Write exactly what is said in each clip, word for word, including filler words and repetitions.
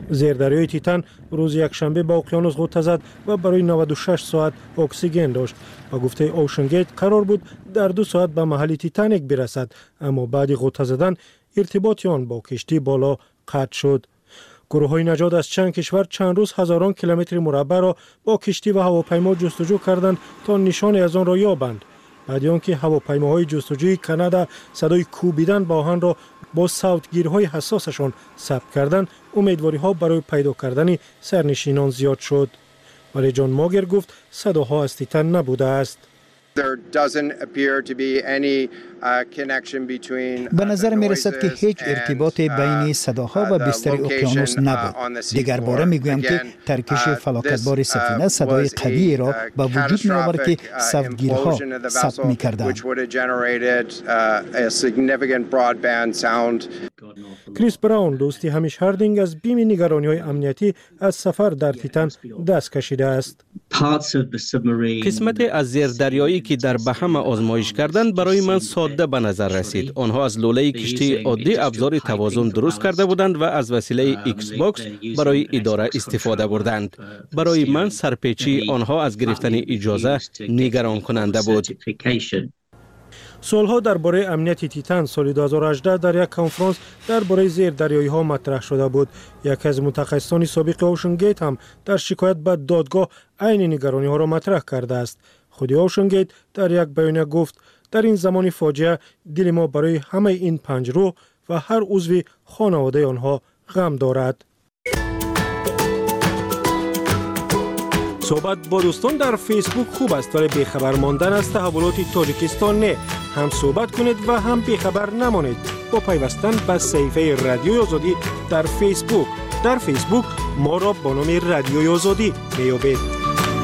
زیردریای تیتان روز یکشنبه به اقیانوس غوطه زد و برای نود و شش ساعت اکسیژن داشت. با گفته اوشنگیت قرار بود در دو ساعت به محل تیتانیک برسد، اما بعد غوطه زدن ارتباط آن با کشتی بالا قطع شد. گروه‌های نجات از چند کشور چند روز هزاران کیلومتر مربع را با کشتی و هواپیما جستجو کردند تا نشانی از آن را یابند. بعد آنکه هواپیماهای جستجوی کانادا صدای کوبیدن با آهن را با صوتگیرهای حساسشان ثبت کردند، امیدواری‌ها برای پیدا کردن سرنشینان زیاد شد. ولی جان ماگر گفت صداها از تیتان نبوده است. به نظر می رسد که هیچ ارتباط بین صداها و بستر اقیانوس نبود. دیگر باره می گویم که ترکش فلاکتبار سفینه صدای قوی را به وجود می آورد که صوتگیرها ثبت می کردند. کریس براون، دوستی همیش هاردینگ، از بیم نگرانی‌های امنیتی از سفر در تیتان دست کشیده است. قسمت از زیردریایی که در بهم آزمایش کردند برای من ساده به نظر رسید. آنها از لوله کشتی عادی ابزار توازن درست کرده بودند و از وسیله ایکس باکس برای اداره استفاده بردند. برای من سرپیچی آنها از گرفتن اجازه نگران کننده بود. سوالها درباره امنیت تیتان سال دو هزار و هجده در یک کنفرانس درباره زیردریایی ها مطرح شده بود. یکی از متخصصان سابق اوشنگیت هم در شکایت به دادگاه عین نگرانی ها را مطرح کرده است. خود اوشنگیت در یک بیانیه گفت در این زمان فاجعه دل ما برای همه این پنج روح و هر عضو خانواده آنها غم دارد. صحبت با دوستان در فیسبوک خوب است، ولی بیخبر ماندن از تحولات تاجیکستان نه. هم صحبت کنید و هم بیخبر نمانید با پیوستن به صفحه رادیوی آزادی در فیسبوک. در فیسبوک ما را با نام رادیوی آزادی میابید.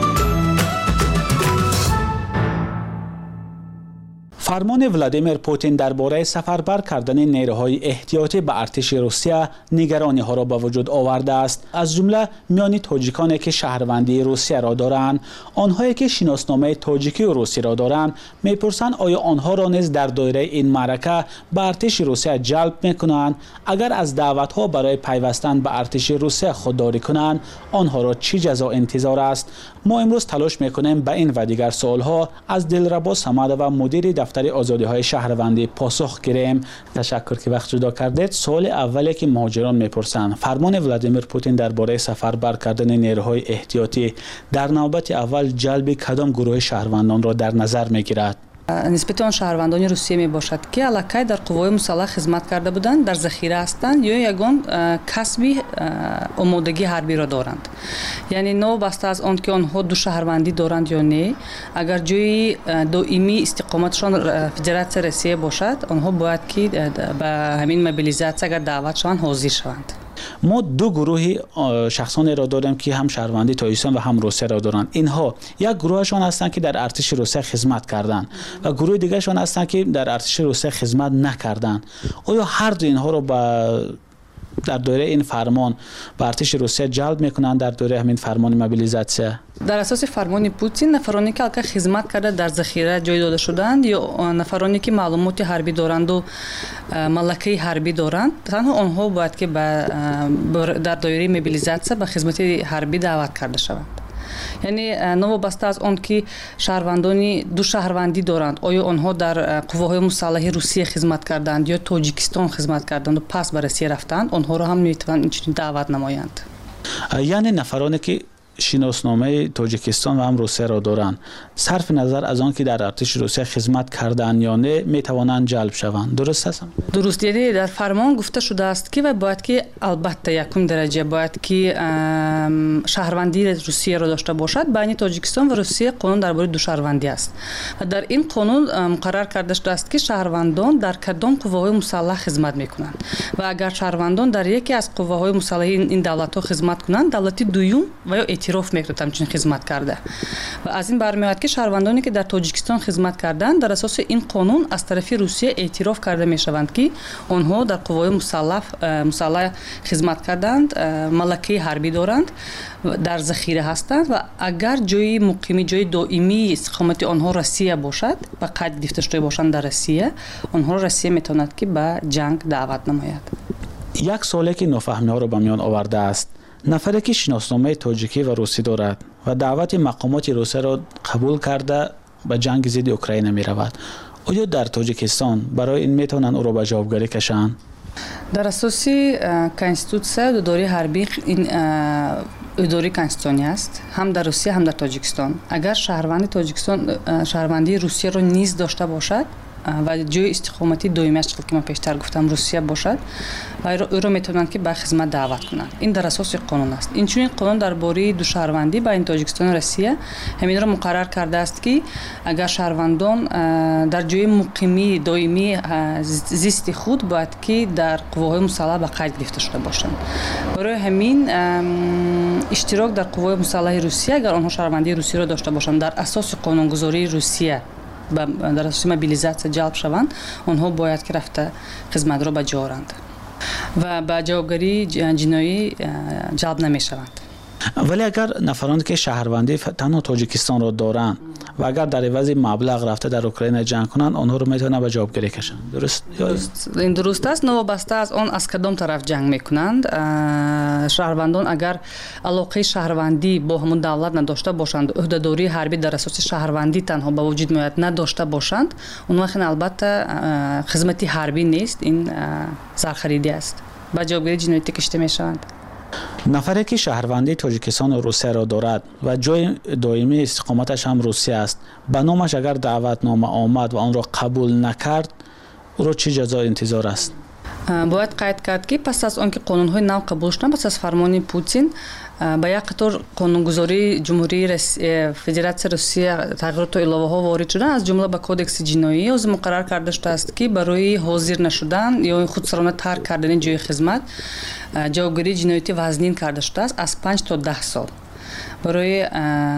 فرمان ولادیمیر پوتین درباره سفربر کردن نیروهای احتیاطی به ارتش روسیه نگرانی ها را به وجود آورده است. از جمله میان تاجیکانی که شهروندی روسیه را دارند، آنهایی که شناسنامه تاجیکی و روسی را دارند، میپرسند آیا آنها را نیز در دایره این معرکه به ارتش روسیه جلب میکنند؟ اگر از دعوت ها برای پیوستن به ارتش روسیه خودداری کنند، آنها را چه جزا انتظار است؟ ما امروز تلاش میکنیم به این و دیگر سوال ها از دلربا صمد و مدیر دفتر آزادی های شهروندی پاسخ گیریم. تشکر که وقت جدا کردید. سوال اولی که مهاجران میپرسند، فرمان ولادیمیر پوتین درباره سفربر کردن نیروهای احتیاطی در نوبت اول جلب کدام گروه شهروندان را در نظر میگیرد؟ نسبت آن شهروندان روسیه می باشد که علاقه در قوای مسلح خدمت کرده بودند، در ذخیره هستند یا یگان کسبی آمادگی حربی را دارند. یعنی نو بسته از آن که آنها دو شهروندی دارند یا نه، اگر جای دائمی استقامتشان فدراسیون روسیه باشد، آنها باید که به همین موبیلیزاسیون اگر دعوت شوند حاضر شوند. ما دو گروه شخصانی را داریم که هم شهروندی تاجیکستان و هم روسیه را دارند. اینها یک گروهشان هستند که در ارتش روسیه خدمت کردند و گروه دیگرشان هستند که در ارتش روسیه خدمت نکردند. آیا هر دو اینها را با در دوره این فرمان به ارتش روسیه جلب میکنند در دوره همین فرمان موبیلیزاسیون؟ در اساس فرمان پوتین، نفرانی که البته خدمت کرده در ذخیره جای داده شدند یا نفرانی که معلومات حربی دارند و ملکه حربی دارند، تنها آنها باید که در دایره موبیلیزاسیون به خدمت حربی دعوت کرده شوند. یعنی نوابسته از آن که شهروندانی دو شهروندی دارند، آیا آنها در قواهای مسلح روسیه خدمت کردند یا تاجیکستان خدمت کردند و پس به روسیه رفتند، آنها را هم میتوانند اینچنین دعوت نمایند. یعنی نفرانی که شناسنامه تاجیکستان و هم روسیه را دارند، صرف نظر از آن که در ارتش روسیه خدمت کردند یا نه، میتوانند جلب شوند. درست است؟ درست. یعنی در فرمان گفته شده است که و باید که البته یکم درجه باید که شهروندی روسیه را داشته باشد. بین تاجیکستان و روسیه قانون درباره دو شهروندی است و در این قانون مقرر کرده شده است که شهروندان در کدام قواهای مسلح خدمت میکنند و اگر شهروندان در یکی از قواهای مسلح این دولت‌ها خدمت کنند، دولت دوم و یا اعتراف میکنه همچنین خدمت کرده و از این برمیاد که شهروندانی که در تاجیکستان خدمت کردند در اساس این قانون از طرف روسیه اعتراف کرده میشوند که آنها در قوای مسلح مسلح خدمت کردند، ملکه حربی دارند، در ذخیره هستند و اگر جای مقیمی جای دائمی استقامت آنها روسیه باشد و قید گرفته شده باشند در روسیه، آنها روسیه میتواند که به جنگ دعوت نماید. یک ساله که نافهمی ها رو به میان آورده است. نفری که شناسنامه تاجیکی و روسی دارد و دعوت مقامات روسیه را قبول کرده به جنگ ضد اوکراین می رود. آیا در تاجیکستان برای این می توانند او را به جوابگری کشند؟ در اساس کنستیتوسیه اداره حربی این اداره کنستیتوسی است، هم در روسیه هم در تاجیکستان. اگر شهروندی تاجیکستان شهروندی روسیه را نیز داشته باشد و جای استقامتی دائمیش که من پیشتر گفتم روسیه باشد و او را میتونند که به خدمت دعوت کنند. این در اساس قانون است. این چون قانون درباره دو شهروندی بین تاجیکستان و روسیه همین را مقرر کرده است که اگر شهروندان در جای مقیمی دائمی زیست خود باید که در قواهای مسلح به قید گرفته شده باشند. برای همین اشتراک در قوای مسلح روسیه اگر آنها شهروندی روسیه را داشته باشند در اساس قانونگذاری روسیه در اساس موبیلیزاسیون جلب شوند، آنها باید که رفته خدمت را بجارند و به جوابگری جنایی جلب نمی شوند. ولی اگر نفرانی که شهروندی تنها تاجیکستان را دارند و اگر در عوض مبلغ رفته در اوکراین جنگ کنند، آنها رو میتونن به جوابگری کشند. درست؟ درست. این درست است. نوابسته از آن از کدام طرف جنگ میکنند. شهروندان اگر علاقه شهروندی با همون دولت نداشته باشند، عهدهداری حربی در اساس شهروندی تنها به وجود میاد نداشته باشند، اون وقت البته خدمتی حربی نیست، این سرخریدی است. به جوابگری جنایی کشته میشوند. نفری که شهروندی تاجیکستان و روسیه را دارد و جای دائمی استقامتش هم روسیه است، به نامش اگر دعوتنامه آمد و آن را قبول نکرد، او را چه جزای انتظار است؟ باید قید کرد که پس از آنکه قانون‌های نو قبول شدند، پس از فرمان پوتین با یک قطار قانونگذاری جمهوری فدراسیون روسیه تغییرات و علاوه‌ها وارد شدند، از جمله به کودکس جنایی از مقرر کرده شده است که برای حاضر نشدن یا خودسرانه ترک کردن جای خدمت جوابگری جنایتی وزنین کرده شده است از پنج تا ده سال. برای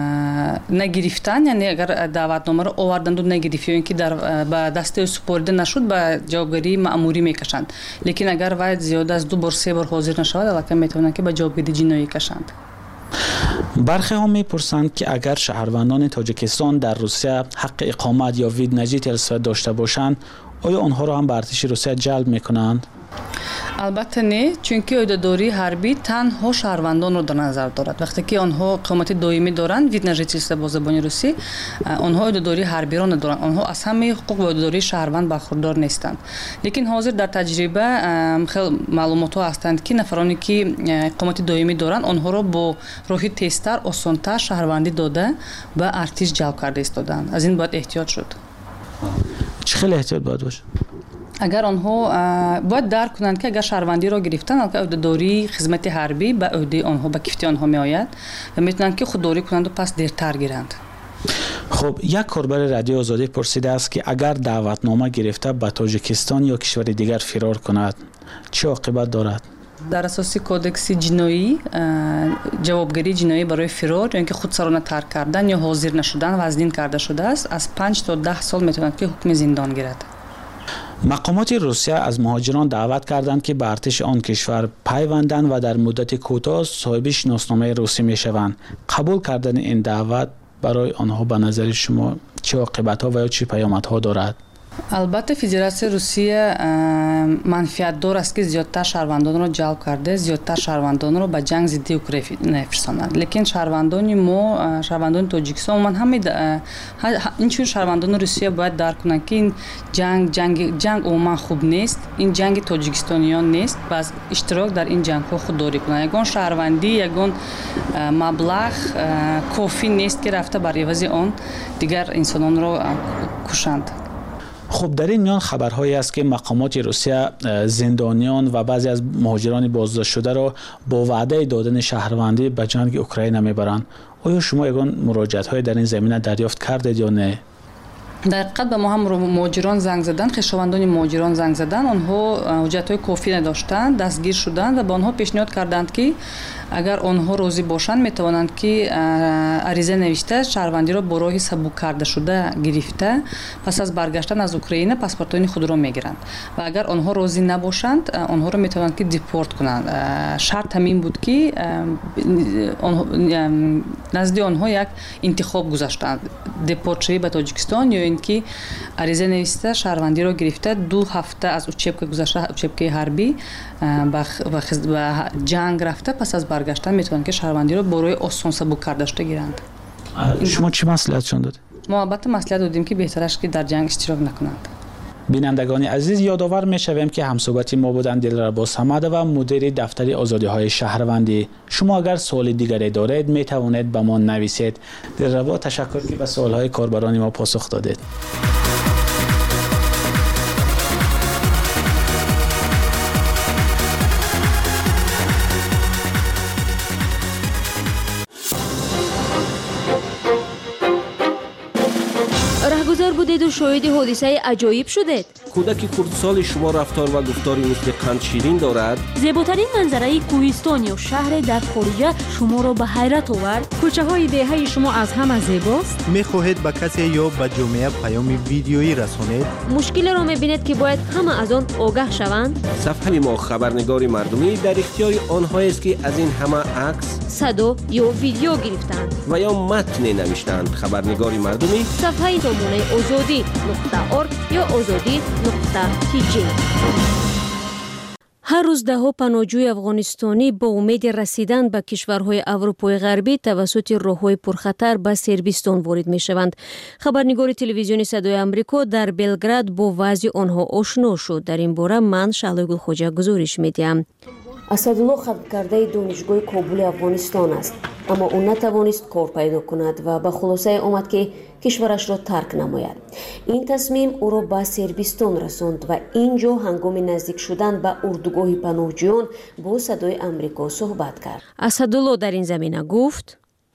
نگرفتن، یعنی اگر دعوتنامه را آوردند و نگرفت یا اینکه در به دست سپرده نشد به جوابگری مأموری میکشند. لیکن اگر وقت زیاد از دو بار سه بار حاضر نشود، البته میتونند که به جوابگری جنایی کشند. برخی ها میپرسند که اگر شهروندان تاجیکستان در روسیه حق اقامت یا ویدنجی تلسفت داشته باشند، آیا آنها را هم به ارتش روسیه جلب میکنند؟ البته نه، چون که عهدهداری حربی تنها شهروندان را در نظر دارد. وقتی که آنها اقامت دائمی دارند، ویدنجی با زبان روسی، آنها عهدهداری حربی را ندارند. آنها از همه حقوق و عهدهداری شهروند برخوردار نیستند. لیکن حاضر در تجربه خیلی معلومات ها هستند که نفرانی که اقامت دائمی دارند، آنها را با راهی تیزتر، آسان‌تر شهروندی داده به ارتش جلب کرده ایستادند. از این باید احتیاط شد. چه خیلی احتیاط باید باشه؟ اگر آنها باید درک کنند که اگر شهروندی را گرفتن، البته عهدهداری خدمت حربی به عهده آنها به کفتی آنها می آید و میتونند که خودداری کنند و پس دیرتر گیرند. خب یک کاربر رادیو آزادی پرسیده است که اگر دعوتنامه گرفته به تاجیکستان یا کشور دیگر فرار کند، چه عاقبت دارد؟ در اساس کودکس جنایی جوابگری جنایی برای فرار یا اینکه خودسرانه ترک کردن یا حاضر نشدن وزنین کرده شده است، از پنج تا ده سال میتواند که حکم زندان گیرد. مقامات روسیه از مهاجران دعوت کردند که به ارتش آن کشور پیوندند و در مدت کوتاه صاحب شناسنامه روسی میشوند. قبول کردن این دعوت برای آنها به نظر شما چه عاقبت‌ها و یا چه پیامدها دارد؟ البته فدراسیون روسیه منفعت دار است که زیادتر شهروندان را جلب کرده، زیادتر شهروندان را به جنگ ضد اوکراین نفرستاند. لیکن شهروندان ما، شهروندان تاجیکستان، من همین این چون شهروندان روسیه باید درک کنند که این جنگ جنگ جنگ عموما خوب نیست، این جنگ تاجیکستانیان نیست. باز اشتراک در این جنگ ها خودداری کنند. یگان شهروندی، یگان مبلغ کافی نیست که رفته بر عوض آن دیگر انسانان را کشند. خب در این میان خبرهایی است که مقامات روسیه زندانیان و بعضی از مهاجران بازداشت شده را با وعده دادن شهروندی به جنگ اوکراین میبرند. آیا شما یگان مراجعت‌های در این زمینه دریافت کردید یا نه؟ در حقیقت به ما هم مهاجران زنگ زدن، خویشاوندان مهاجران زنگ زدن، آنها حجت‌های کافی نداشتند، دستگیر شدند و به آنها پیشنهاد کردند که اگر آنها راضی باشند میتوانند که عریضه نوشته شهروندی را با راه سبک کرده شده گرفته پس از برگشتن از اوکراین پاسپورت‌های خود را میگیرند و اگر آنها راضی نباشند آنها را میتوانند که دیپورت کنند. شرط همین بود که نزد آنها یک انتخاب گذاشتند، دیپورت شوی به تاجیکستان یا اینکه عریضه نوشته شهروندی رو گرفته، دو هفته از اوچپک گذشته، اوچپک حربی و جنگ رفته، پس از برگشتن میتونن که شهروندی رو برای آسان سبک کرداشته گیرند. شما چی مصلحتشون داد؟ ما البته مصلحت دادیم که بهترش که در جنگ اشتراک نکنند. بینندگان عزیز، یادآور می‌شویم که همصحبت ما بودند دلربا صمد و مدیر دفتر آزادی‌های شهروندی. شما اگر سوال دیگری دارید می توانید به ما نویسید. دلربا، تشکر که به سوال‌های کاربران ما پاسخ دادید. رهگذر بودید و شاهد حادثه عجایب شدید. کودک کردسال شما رفتار و گفتاری مثل قند شیرین دارد. زیباترین منظره کوهستان یا شهر در خارج شما را به حیرت آورد. کوچه های دهه شما از همه زیباست. میخواهید به کسی یا به جامعه پیام ویدیویی رسانید؟ مشکل را میبینید که باید همه از آن آگاه شوند. صفحه ما خبرنگار مردمی در اختیار آنهایی است که از این همه عکس، صدا یا ویدیو گرفتند و یا متن نوشتند. خبرنگار مردمی صفحه نمونه آزادی نقطه ارگ یا آزادی نقطه تی جی. هر روز ده ها پناهجوی افغانستانی با امید رسیدن به کشورهای اروپای غربی توسط راههای پرخطر به صربستان وارد می شوند. خبرنگار تلویزیون صدای آمریکا در بلگراد با وضع آنها آشنا شد. در این باره من شعله گلخوجه گزارش می دهم. اسدالله خلق کرده دانشگاه کابل افغانستان است، اما او نتوانست کار پیدا کند و به خلاصه آمد که کشورش را ترک نماید. این تصمیم او را به صربستان رساند و اینجا هنگام نزدیک شدن به اردوگاه پناهجویان با صدای آمریکا صحبت کرد. اسدالله در این زمینه گفت: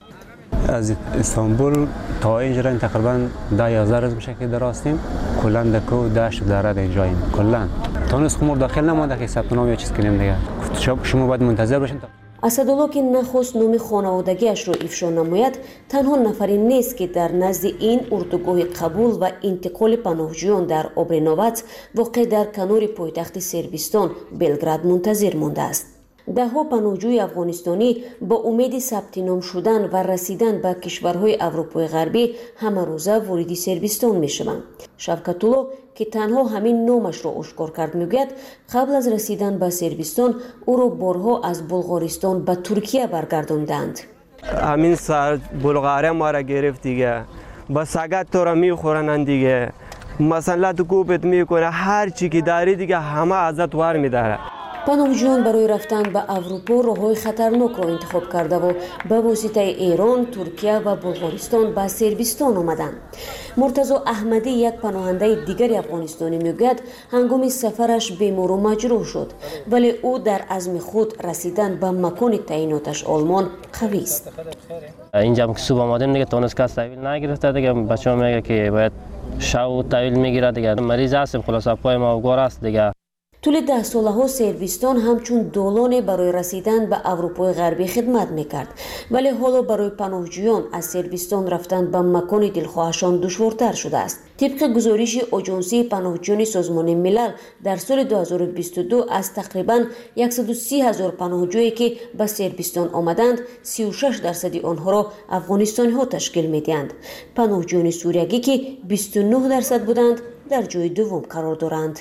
از استانبول تا اینجا تقریبا ده یازده روز میشه که دراستیم. کلا دکو داشت داره اینجاییم. کلا تونس خمر داخل نمونده که ثبت نام یا چیز کنیم دیگه. شما باید منتظر باشین. اسدالله که نخواست نام خانوادگیش را افشا نماید، تنها نفری نیست که در نزد این اردوگاه قبول و انتقال پناهجویان در آبرنوبت واقع در کنار پایتخت صربستان بلگراد منتظر مانده است. ده ها پناهجوی افغانستانی با امید ثبت نام شدن و رسیدن به کشورهای اروپای غربی همه روزه وارد صربستان می شوند. شوکت الله که تنها همین نامش را آشکار کرد میگوید قبل از رسیدن به صربستان او را بارها از بلغارستان به ترکیه برگرداندند. همین سال بلغاریا ما را گرفت دیگه، با سگت تو را میخورن دیگه، مثلا تو کوبت میکنه، هر چی که داری دیگه همه ازت ور میداره. پناهجویان برای رفتن به اروپا راههای خطرناک را انتخاب کرده و به واسطه ایران، ترکیه و بلغارستان به صربستان آمدند. مرتضی احمدی یک پناهنده دیگر افغانستانی میگوید هنگام سفرش بیمار و مجروح شد، ولی او در عزم خود رسیدن به مکان تعییناتش آلمان قوی است. اینجا که صبح آمدیم دیگه تونس کس تحویل نگرفته دیگه، بچه‌ها میگه که باید شو تحویل میگیره دیگه، مریض هستیم خلاص پای ما گور است دیگه. طول ده ساله ها صربستان همچون دالان برای رسیدن به اروپای غربی خدمت میکرد، ولی حالا برای پناهجویان از صربستان رفتن به مکان دلخواهشان دشوارتر شده است. طبق گزارش آژانسی پناهجویان سازمان ملل در سال دو هزار و بیست و دو از تقریباً صد و سی هزار پناهجویی که به صربستان آمدند، سی و شش درصد آنها را افغانستانی ها تشکیل میدهند. پناهجویان سوریگی که بیست و نه درصد بودند در جای دوم قرار دارند.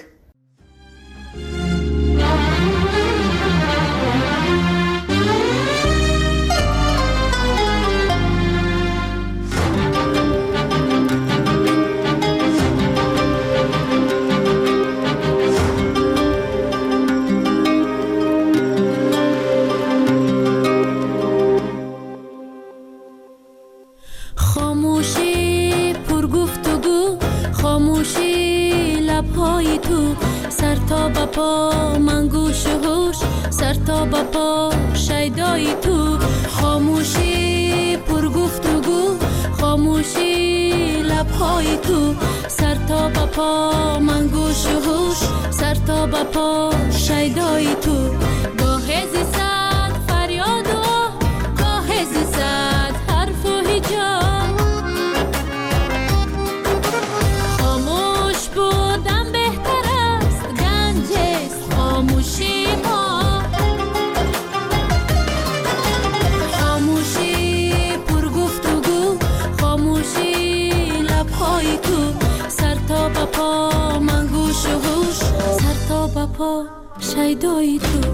خاموشی پر گفتگو، خاموشی لبهای تو، سر تا به پا من گوش و هوش، سر تا به پا شیدای تو. خاموشی پر گفتگو، خاموشی لبهای تو، سر تا به پا من گوش و هوش، سر تا به پا شیدای تو. گاه زیستن فریاد و گاه زیستن حرف و هجاب، خاموش بودن بهتر است، گنج است خاموشی ما. خاموشی پر گفتگو، خاموشی لبهای تو، شیدای تو.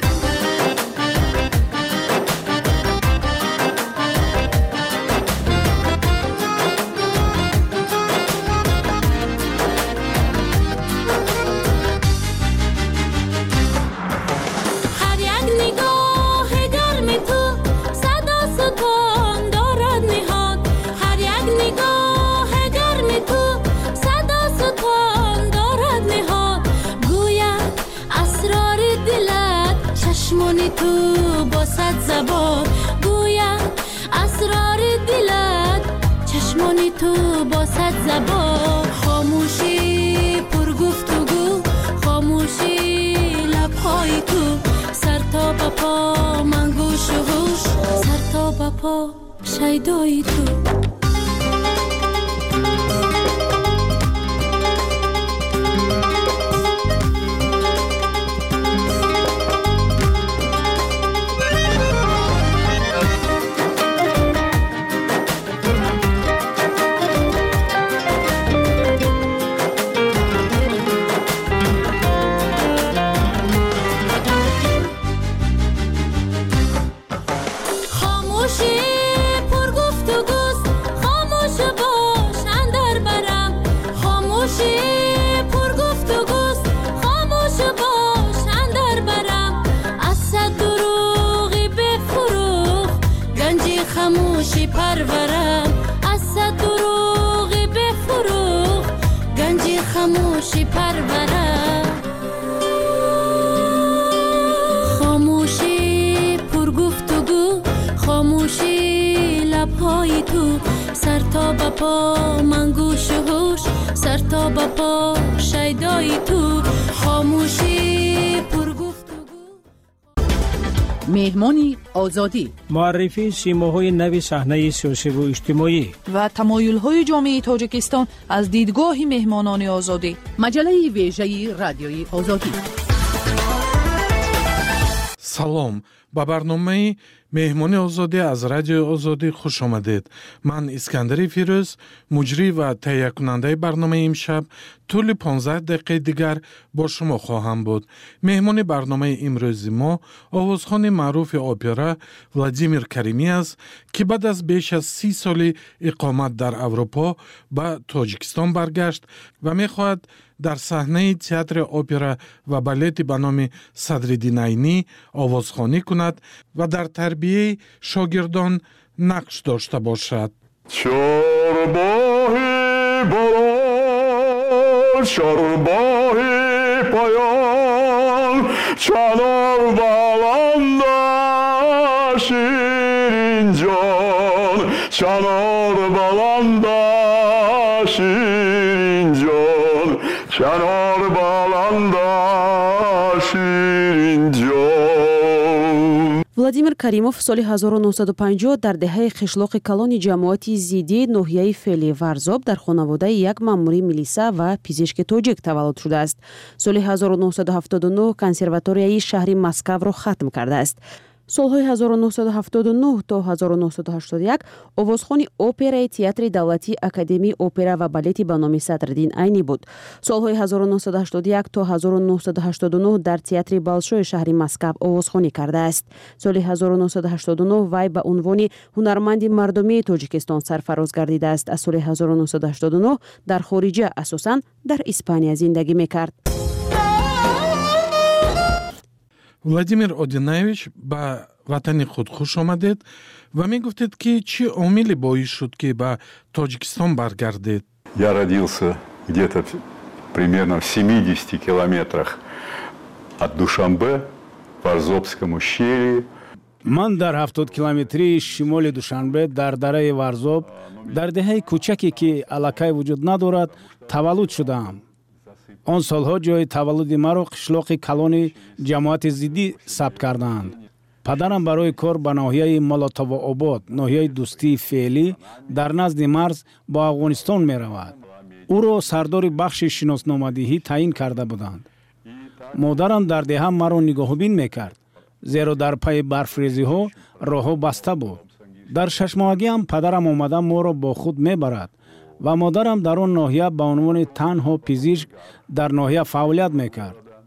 تو با صد زبان گویم اسرار دلت، چشمانی تو با صد زبان. خاموشی پر گفتگو، خاموشی لبهای تو، سر تا به پا من گوش و هوش، سر تا به پا شیدای تو. خاموشی پرورم از صد دروغ بفروغ، گنجی خاموشی پرورم. خاموشی پر گفتگو، خاموشی لبهای تو، سر تا به پا من گوش و هوش، سر تا به پا شیدای تو. خاموشی پر مهمانی آزادی، معرفی سیماهای نوی صحنه سیاسی و اجتماعی و تمایل‌های جامعه تاجیکستان از دیدگاه مهمانان آزادی. مجله ویژه رادیوی آزادی. سلام، با برنامه مهمانی آزادی از رادیو آزادی خوش آمدید. من اسکندری فیروز، مجری و تهیه کننده برنامه امشب، طول پانزده دقیقه دیگر با شما خواهم بود. مهمان برنامه امروز ما آوازخوان معروف اپرا ولادیمیر کریمی است که بعد از بیش از سی سال اقامت در اروپا به تاجیکستان برگشت و می‌خواهد در صحنه تئاتر اپرا و بالت به نام صدرالدین عینی آوازخوانی کند و در تربیه شاگردان نقش داشته باشد. چارباهی بران، چارباهی پایان، چنار بلند شیرین جان، چنار بلند شیرین جان، چنار بلند شیرین جان. владимир каримов соли ҳазору нуҳсаду панҷоҳ дар деҳаи қишлоқи калони ҷамоати зидди ноҳияи феъли варзоб дар хонаводаи як маъмури милиса ва пизишки тоҷик таваллуд шудааст. соли ҳазору нуҳсаду ҳафтоду нӯҳ консерваторияи шаҳри Москваро хатм кардааст. солҳои ҳазору нуҳсаду ҳафтоду нӯҳ то ҳазору нуҳсаду ҳаштоду як овозхони операи театри давлатии академияи опера ва балети ба номи Садриддин Айни буд. солҳои ҳазору нуҳсаду ҳаштоду як то ҳазору нуҳсаду ҳаштоду нӯҳ дар театри Балшои шаҳри Москав овозхонӣ кардааст. соли ҳазору нуҳсаду ҳаштоду нӯҳ вай ба унвони ҳунарманди мардумии Тоҷикистон сарфароз гардидааст. аз соли ҳазору нуҳсаду ҳаштоду нӯҳ дар хориҷа, асосан дар Испания зиндагӣ мекард. владимир одинаевич ба ватани худ хуш омадед ва мегуфтед ки чӣ омили боис шуд ки ба Тоҷикистон баргардед? Я родился где-то примерно в семидесяти километрах от Душанбе в Варзобском ущелье. ман дар ҳафтод километри шимоли Душанбе дар дараи Варзоб дар деҳаи кӯчаке ки аллакай вуҷуд надорад таваллуд шудаам. он солҳо ҷои таваллуди маро қишлоқи калони ҷамоати зиддӣ сабт кардаанд. падарам барои кор ба ноҳияи Молотовообод, ноҳияи дӯстии феълӣ дар назди марз бо Афғонистон меравад. ӯро сардори бахши шиносномадиҳӣ таъин карда буданд. модарам дар деҳа маро нигоҳубин мекард, зеро дар пайи барфрезиҳо роҳҳо баста буд. дар шашмоҳагиам падарам омада моро бо худ мебарад ва модарам дар он ноҳия ба унвони танҳо пизишк дар ноҳия фаъолият мекард.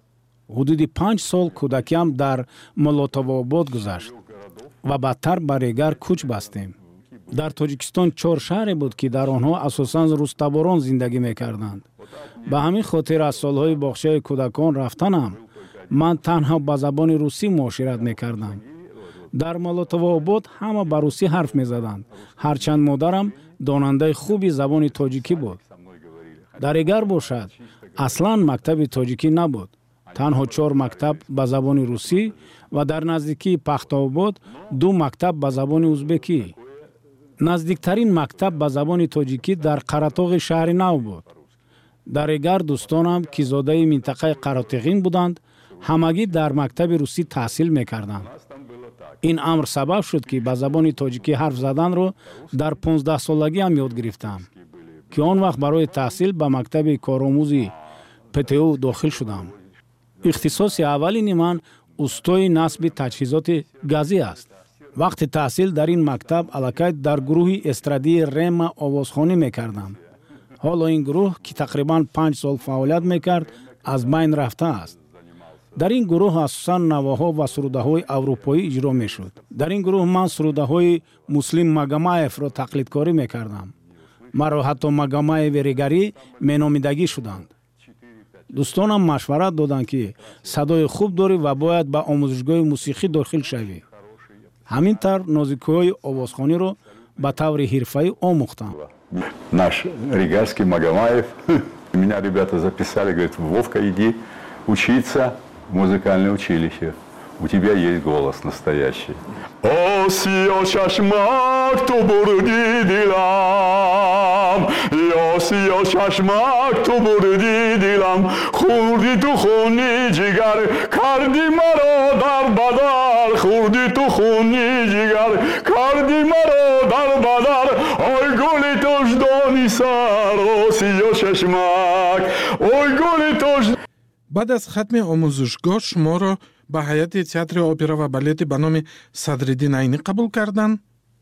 ҳудуди панҷ сол кӯдакиам дар молотовобод гузашт ва бадтар ба Регар кӯч бастем. дар Тоҷикистон чор шаҳре буд ки дар онҳо асосан рустаборон зиндагӣ мекарданд. ба ҳамин хотир аз солҳои бохшаи кӯдакон рафтанам ман танҳо ба забони русӣ муошират мекардам. дар молотовобод ҳама ба русӣ ҳарф мезаданд, ҳарчанд модарам донандаи хуби забони тоҷикӣ буд. дар Регар бошад, аслан мактаби тоҷикӣ набуд, танҳо чор мактаб ба забони русӣ ва дар наздикии Пахтаобод ду мактаб ба забони узбекӣ. наздиктарин мактаб ба забони тоҷикӣ дар Қаратоғи шаҳри Нав буд. дар Регар дӯстонам ки зодаи минтақаи Қаратиғин буданд, ҳамагӣ дар мактаби русӣ таҳсил мекарданд. ин амр сабаб шуд ки ба забони тоҷикӣ ҳарф заданро дар понздаҳсолагиам ёд гирифтам, ки он вақт барои таҳсил ба мактаби коромӯзи ПТУ дохил шудам. ихтисоси аввалини ман устои насби таҷҳизоти газӣ аст. вақти таҳсил дар ин мактаб аллакай дар гурӯҳи эстрадии Рема овозхонӣ мекардам. ҳоло ин гурӯҳ, ки тақрибан панҷ сол фаъолият мекард, аз байн рафтааст. дар ин гурӯҳ асосан навоҳо ва сурудаҳои аврупоӣ иҷро мешуд. дар ин гурӯҳ ман сурудаҳои Муслим Магомаевро тақлидкорӣ мекардам. маро ҳатто Магомаеви регарӣ меномидагӣ шуданд. дӯстонам машварат доданд, ки садои хуб дорӣ ва бояд ба омӯзишгоҳи мусиқӣ дохил шавӣ. ҳамин тавр нозикиҳои овозхониро ба таври ҳирфаӣ омӯхтам. Наш регарский Магомаев, меня ребята записали, говорят, Вовка, иди учиться в музыкальное училище. У тебя есть голос настоящий. Осио чашмак ту бурди дилам, осио чашмак ту бурди дилам, хурди ту хуни жигар, карди маро дар бадар, хурди ту хуни жигар, карди маро дар бадар, ой гули тош дони сар, осио чашмак, ой гули тош. баъд аз хатми омӯзишгоҳ шуморо ба ҳайати театри опера ва балети ба номи Садриддин Айнӣ қабул карданд?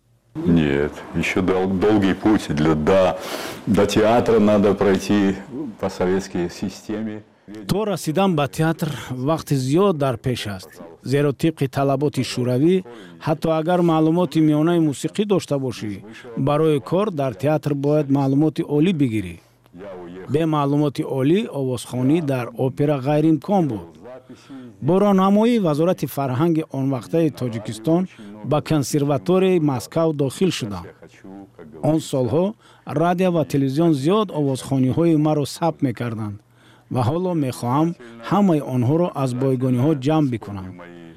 Нет, еще дол, долгий путь. Для, до, до театра надо пройти по советской системе. то расидан ба театр вақти зиёд дар пеш аст, зеро тибқи талаботи шӯравӣ ҳатто агар маълумоти миёнаи мусиқӣ дошта бошӣ, барои кор дар театр бояд маълумоти олӣ бигирӣ. бе маълумоти олӣ овозхонӣ дар опера ғайриимкон буд. бо роҳнамоии вазорати фарҳанги онвақтаи Тоҷикистон ба консерваторияи Москав дохил шудам. он солҳо радио ва телевизион зиёд овозхониҳои маро сабт мекарданд ва ҳоло мехоҳам ҳамаи онҳоро аз бойгониҳо ҷамъ бикунам.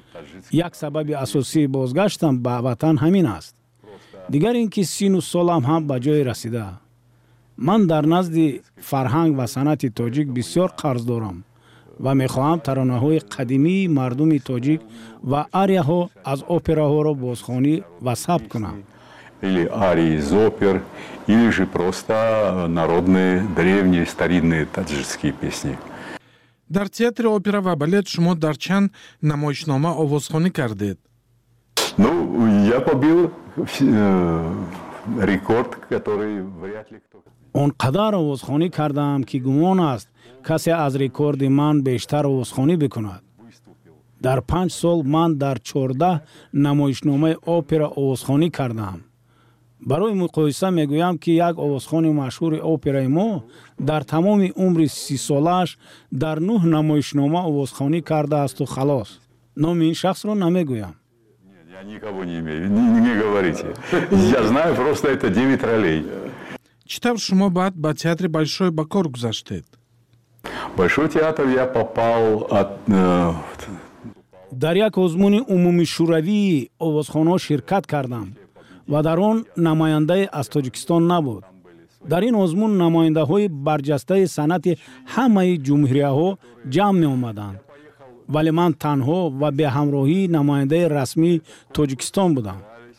як сабаби асосии бозгаштам ба ватан ҳамин аст. дигар ин ки сину солам ҳам ба ҷое расида. ман дар назди фарҳанг ва санъати тоҷик бисёр қарз дорам ва мехоҳам таронаҳои қадимии мардуми тоҷик ва арияҳо аз операҳоро бозхонӣ ва сабт кунам. Или арии из опер, или же просто народные, древние, старинные таджикские песни. дар театри опера ва балет шумо дар чанд намоишнома овозхонӣ кардед? Ну, я побил э, рекорд, который вряд ли кто... он қадар овозхонӣ кардам, ки гумон аст касе аз рекорди ман бештар овозхонӣ бикунад. дар панҷ сол ман дар чордаҳ намоишномаи опера овозхонӣ кардам. барои муқоиса мегӯям, ки як овозхони машҳури операи мо дар тамоми умри сисолааш дар нӯҳ намоишнома овозхонӣ кардаасту халос. номи ин шахсро намегӯям. Я никого не имею, не, не говорите. Я знаю, просто это девять ролей. чӣ тавр шумо баъд ба театри Большой ба кор гузаштед? Большой театр я попал от... Э... дар як озмуни умумишӯравии овозхонҳо ширкат кардам ва дар он намояндаe аз Тоҷикистон набуд. дар ин озмун намояндаҳои барҷастаи санъати ҳамаи ҷумҳурияҳо ҷамъ меомаданд, вале ман танҳо ва бе ҳамроҳии намояндаи расмии Тоҷикистон будам.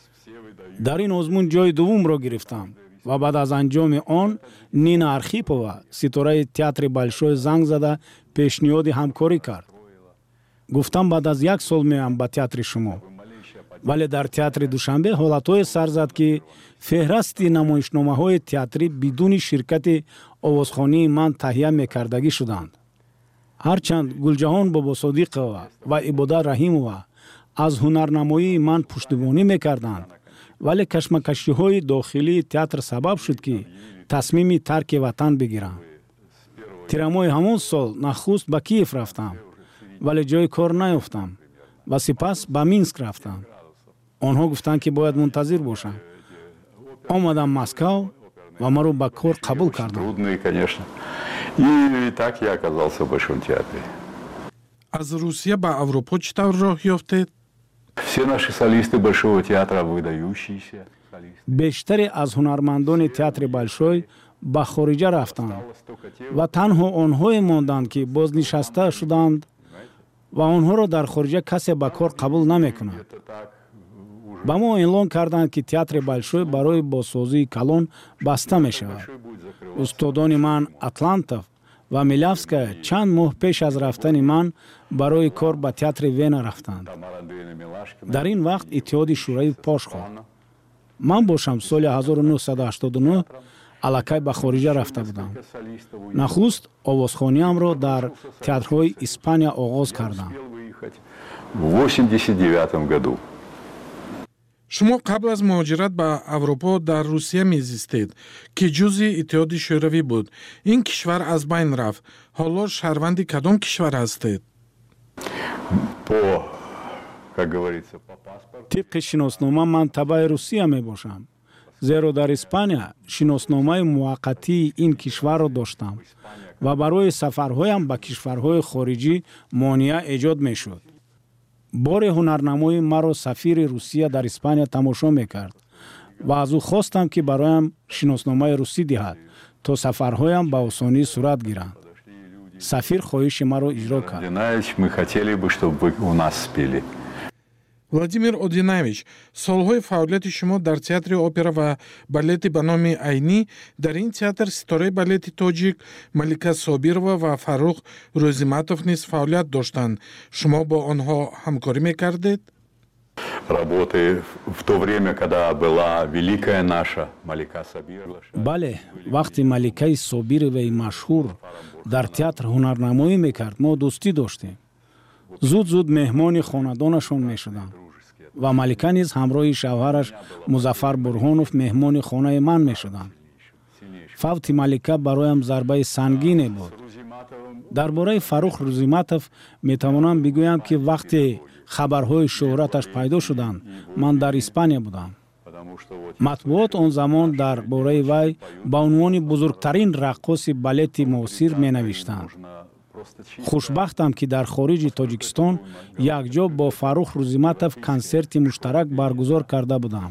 дар ин озмун ҷои дуввумро гирифтам ва баъд аз анҷоми он Нина Архипова, ситораи театри Большой, занг зада пешниҳоди ҳамкорӣ кард. гуфтам, баъд аз як сол меоям ба театри шумо. вале дар театри Душанбе ҳолатҳое сар зад, ки феҳрасти намоишномаҳои театрӣ бидуни ширкати овозхонии ман таҳия мекардагӣ шуданд. ҳарчанд Гулҷаҳон Бобосодиқова ва Ибода Раҳимова аз ҳунарнамоии ман пуштибонӣ мекарданд, вале кашмакашиҳои дохилии театр сабаб шуд, ки тасмими тарки ватан бигирам. Тирамои ҳамон сол нахуст ба Киев рафтам, вале ҷои кор наёфтам ва сипас ба Минск рафтам. онҳо гуфтанд, ки бояд мунтазир бошам. омадам Москав ва маро ба кор қабул карданд. Трудный, конечно. И так я оказался в Большом театре. Аз Русия ба Авропа чӣ тавр роҳ ёфтед? Все наши солисты Большого театра выдающиеся. бештаре аз ҳунармандони театри Большой ба хориҷа рафтанд ва танҳо онҳое монданд, ки бознишаста шуданд ва онҳоро дар хориҷа касе ба кор қабул намекунад. ба мо эълон карданд, ки театри Большой барои босозии калон баста мешавад. устодони ман Атлантов ва Милявская чанд моҳ пеш аз рафтани ман барои кор ба театри Вена рафтанд. дар ин вақт иттиҳоди шӯравӣ пош хӯрд. ман бошам соли ҳазору нуҳсаду ҳаштоду нӯҳ аллакай ба хориҷа рафта будам. нахуст овозхониамро дар театрҳои Испания оғоз кардам. В восемьдесят девятом году. шумо қабл аз муҳоҷират ба Аврупо дар Русия мезистед, ки ҷузъи Иттиҳоди Шӯравӣ буд. Ин кишвар аз байн рафт. ҳоло шаҳрванди кадом кишвар ҳастед? По, как говорится, по паспорту. тибқи шиноснома ман табаи Русия мебошам. зеро дар Испания шиносномаи муваққатии ин кишварро доштам ва барои сафарҳоям ба кишварҳои хориҷӣ монеа эҷод мешуд. бори ҳунарнамои маро сафири Русия дар Испания тамошо мекард ва аз ӯ хостам, ки бароям шиносномаи русӣ диҳад, то сафарҳоям ба осонӣ сурат гиранд. сафир хоҳиши маро иҷро кард. Мы хотели бы, чтобы вы у нас спели. Владимир Одинаевич, солҳои фаъолияти шумо дар театри опера ва балети ба номи Айнӣ, дар ин театр ситораи балети тоҷик Малика Собирова ва Фаррух Рӯзиматов низ фаъолият доштанд. Шумо бо онҳо ҳамкорӣ мекардед? Работы в то время, когда была великая наша Малика Собирова. бале, вақти Маликаи Собироваи машҳур дар театр ҳунарнамоӣ мекард, мо дӯстӣ доштем. зуд зуд меҳмони хонадонашон мешудам ва Малика низ ҳамроҳи шавҳараш Музаффар Бурҳонов меҳмони хонаи ман мешуданд. фавти Малика бароям зарбаи сангине буд. дар бораи Фаррух Рӯзиматов метавонам бигӯям, ки вақте хабарҳои шӯҳраташ пайдо шуданд, ман дар Испания будам. матбуот он замон дар бораи вай ба унвони бузургтарин раққоси балети муосир менавиштанд. хушбахтам, ки дар хориҷи Тоҷикистон якҷо бо Фаррух Рӯзиматов консерти муштарак баргузор карда будам.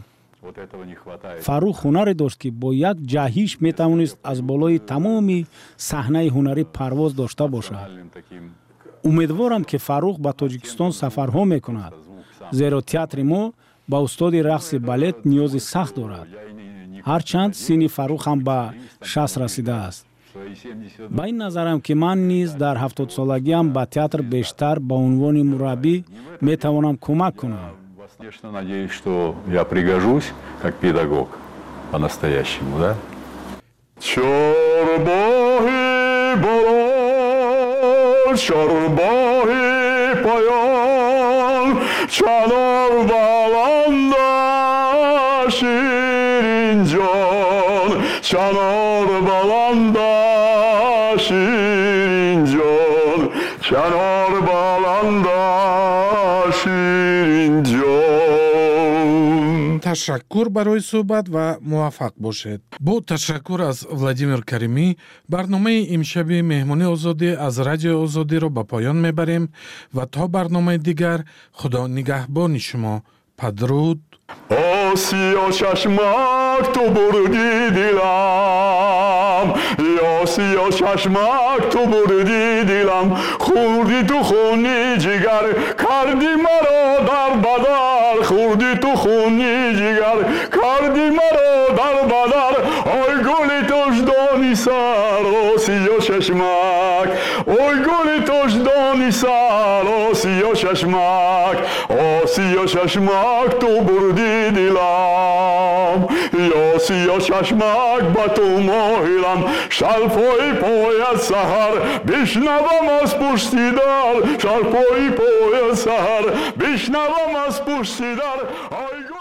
Фаррух ҳунаре дошт, ки бо як ҷаҳиш метавонист аз болои тамоми саҳнаи ҳунарӣ парвоз дошта бошад. умедворам, ки Фаррух ба Тоҷикистон сафарҳо мекунад, зеро театри мо ба устоди рақси балет ниёзи сахт дорад. ҳарчанд синни Фаррух ҳам ба шаст расидааст. ба ин назарам, ки ман низ дар ҳафтодсолагиам ба театр бештар ба унвони мураббӣ метавонам кӯмак кунам. Конечно, надеюсь, что я пригожусь как педагог по-настоящему, да? Чорбоҳи болон, чорбоҳи поён, чанор баланда ширинҷон, чанор баланда ширинҷон, чанор баланда ширинҷон. Ташаккур барои суҳбат ва муваффақ бошед. Бо ташаккур аз Владимир Каримӣ, барномаи имшаби Меҳмони озодӣ аз Радиои Озодиро ба поён мебарем ва то барномаи дигар худо нигаҳбони шумо. Падруд. Осиё чашмак ту бурди дилам, осиё чашмак ту бурди дилам, хурди ту хуни ҷигар, карди маро дар бадар, хурди ту хуни ҷигар, карди маро дар бадар, ой гули тождони сар, осиё чашмак, ой гули тождони сар, осиё чашмак, осиё чашмак ту бурди дилам, سیاه چشمک با تو ماهیلم شلپای پای سحر بشنوم از پشتی در شلپای پای سحر بشنوم از پشتی در